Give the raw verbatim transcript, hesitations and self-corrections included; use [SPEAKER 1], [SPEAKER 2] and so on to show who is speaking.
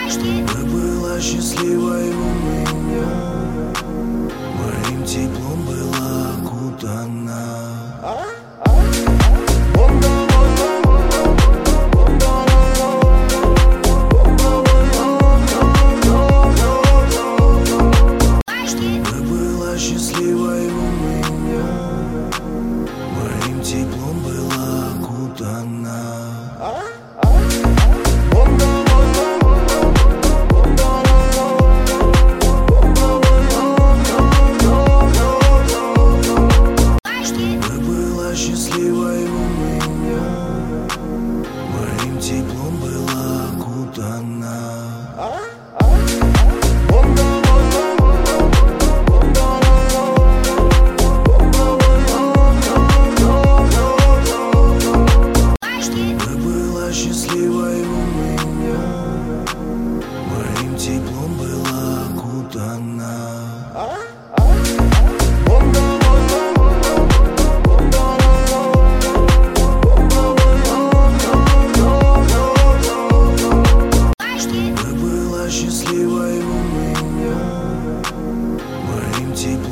[SPEAKER 1] Ты была счастливой у меня, моим теплом была окутана. Ты была счастливой у меня, моим теплом была окутана. Ты была счастливой у меня, моим теплом была окутана. Ты была счастливой у меня, моим теплом была окутана. Ты была счастливой у меня, моим теплом